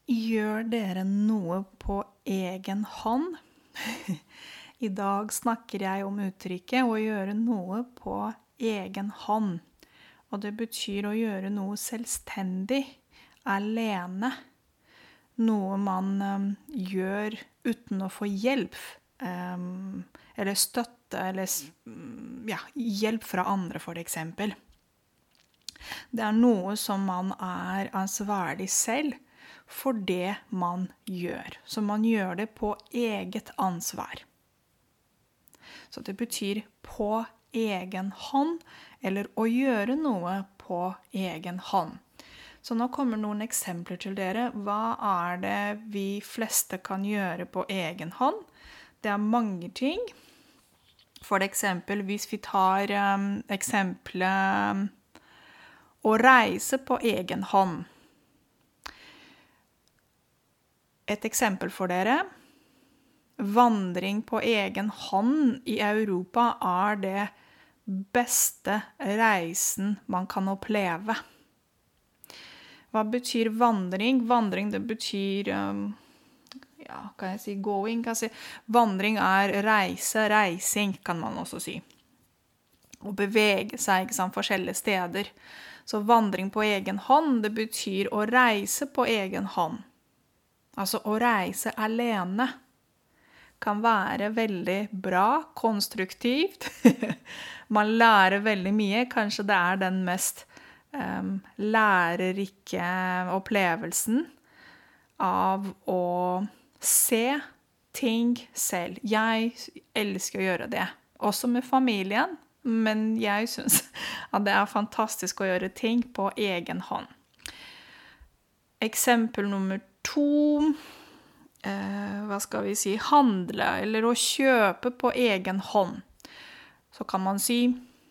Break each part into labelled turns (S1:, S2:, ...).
S1: Gjør dere noe på egen hånd? I dag snakker jeg om uttrykket å gjøre noe på egen hånd. Og det betyr å gjøre noe selvstendig, alene. Noe man gjør uten å få hjelp, eller støtte, eller hjelp fra andre for eksempel. Det er noe som man er ansvarlig selv for det man gjør. Så man gjør det på eget ansvar. Så det betyr på egen hånd, eller å gjøre noe på egen hånd. Så nå kommer noen eksempler til dere. Hva er det vi fleste kan gjøre på egen hånd? Det er mange ting. For eksempel, hvis vi tar eksempelet å reise på egen hånd. Et eksempel for dere. Vandring på egen hånd i Europa er det beste reisen man kan oppleve. Hva betyr vandring? Vandring, det betyr, kan jeg si going? Vandring er reise, reising kan man også si. Å bevege seg forskjellige steder. Så vandring på egen hånd, det betyr å reise på egen hånd. Altså å reise alene kan være veldig bra, konstruktivt. Man lærer veldig mye. Kanskje det er den mest lærerike opplevelsen av å se ting selv. Jeg elsker å gjøre det. Også med familien, men jeg synes at det er fantastisk å gjøre ting på egen hånd. Eksempel nummer 2, handle eller å kjøpe på egen hånd. Så kan man si,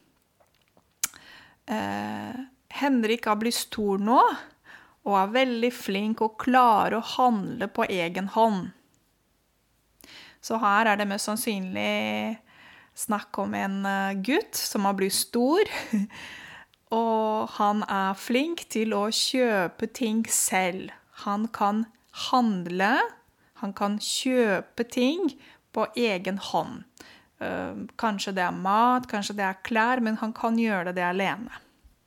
S1: Henrik har blitt stor nå, og er veldig flink og klarer å handle på egen hånd. Så her er det mest sannsynlig snakk om en gutt som har blitt stor, og han er flink til å kjøpe ting selv. Han kan handle, han kan kjøpe ting på egen hånd. Kanskje det er mat, kanskje det er klær, men han kan gjøre det alene.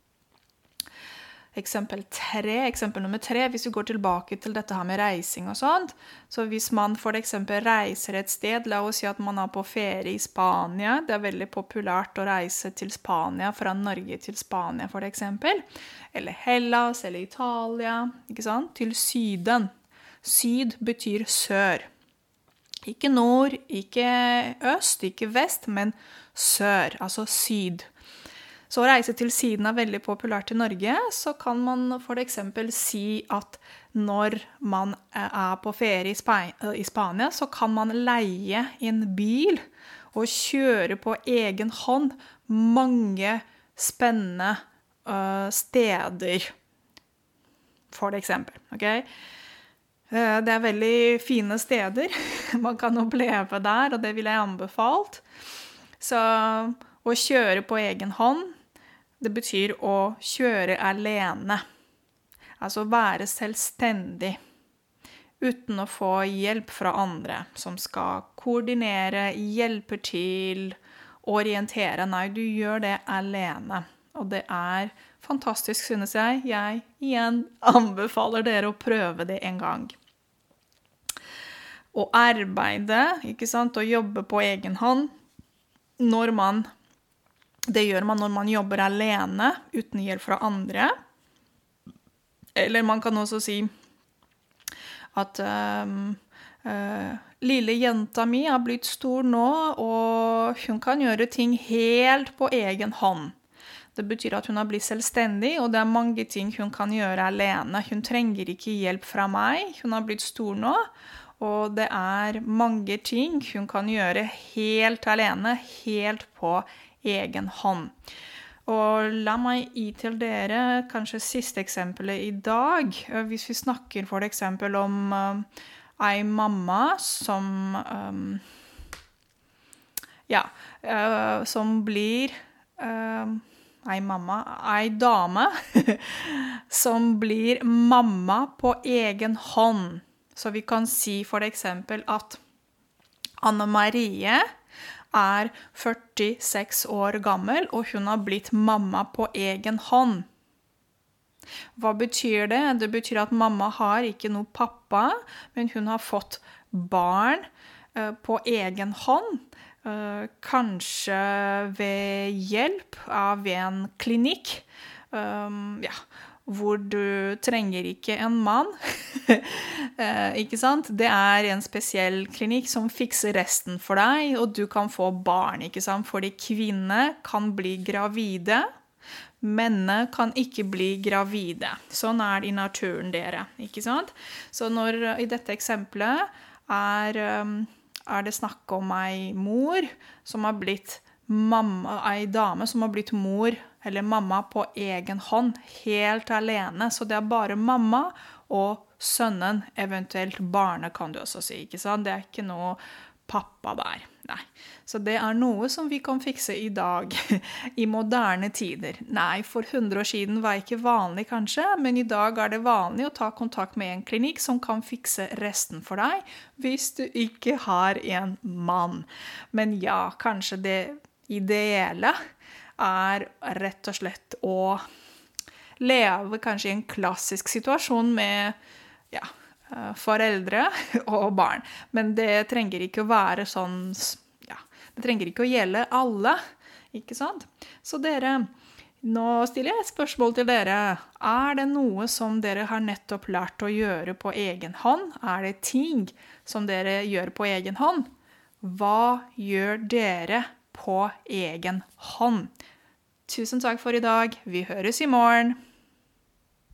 S1: Eksempel nummer 3, hvis vi går tilbake til dette her med reising og sånt, så hvis man for eksempel reiser et sted, la oss si at man er på ferie i Spania, det er veldig populært å reise til Spania, fra Norge til Spania for eksempel, eller Hellas, eller Italia, ikke sant? Til Syden. Syd betyr sør. Ikke nord, ikke øst, ikke vest, men sør, altså syd. Så å reise til Syden er veldig populært i Norge, så kan man for eksempel si at når man er på ferie i Spania, så kan man leie en bil og kjøre på egen hånd mange spennende steder, for eksempel. Okay? Det er veldig fine steder man kan oppleve der, og det vil jeg anbefalt. Så å kjøre på egen hånd, det betyr å kjøre alene. Altså være selvstendig, uten å få hjelp fra andre, som skal koordinere, hjelpe til, orientere. Nei, du gjør det alene. Og det er fantastisk, synes jeg. Jeg igjen anbefaler dere å prøve det en gang. Å arbeide, ikke sant, å jobbe på egen hånd, det gjør man når man jobber alene, uten hjelp fra andre. Eller man kan også si at lille jenta mi har blitt stor nå, og hun kan gjøre ting helt på egen hånd. Det betyr at hun har blitt selvstendig, og det er mange ting hun kan gjøre alene. Hun trenger ikke hjelp fra meg, hun har blitt stor nå, og det er mange ting hun kan gjøre helt alene, helt på egen hånd. Og la meg gi til dere kanskje siste eksempelet i dag. Hvis vi snakker for eksempel om en mamma som blir ei dame som blir mamma på egen hånd. Så vi kan si for eksempel at Anne Marie 46 år gammel, og hun har blitt mamma på egen hånd. Hva betyr det? Det betyr at mamma har ikke noe pappa, men hun har fått barn på egen hånd. Kanskje ved hjelp av en klinikk, hvor du trenger ikke en mann, ikke sant? Det en spesiell klinikk som fikser resten for deg, og du kan få barn, ikke sant? Fordi kvinner kan bli gravide, mennene kan ikke bli gravide. Sånn det i naturen dere, ikke sant? Så i dette eksempelet det snakk om ei mor som har blitt mamma, ei dame som har blitt mor eller mamma på egen hånd, helt alene. Så det bare mamma og sønnen, eventuelt barnet kan du også si, ikke sant? Det ikke noe pappa der. Nei. Så det noe som vi kan fikse i dag, i moderne tider. Nei, for 100 år siden var ikke vanlig kanskje, men i dag det vanlig å ta kontakt med en klinikk som kan fikse resten for deg, hvis du ikke har en mann. Men ja, kanskje det ideelle rett og slett å leve kanskje i en klassisk situasjon med, foreldre og barn. Men det trenger ikke å være sånn, det trenger ikke å gjelde alle, ikke sant? Så dere, nå stiller jeg et spørsmål til dere. Det noe som dere har nettopp lært å gjøre på egen hånd? Det ting som dere gjør på egen hånd? Hva gjør dere på egen hånd? Tusen takk for i dag. Vi høres i morgen.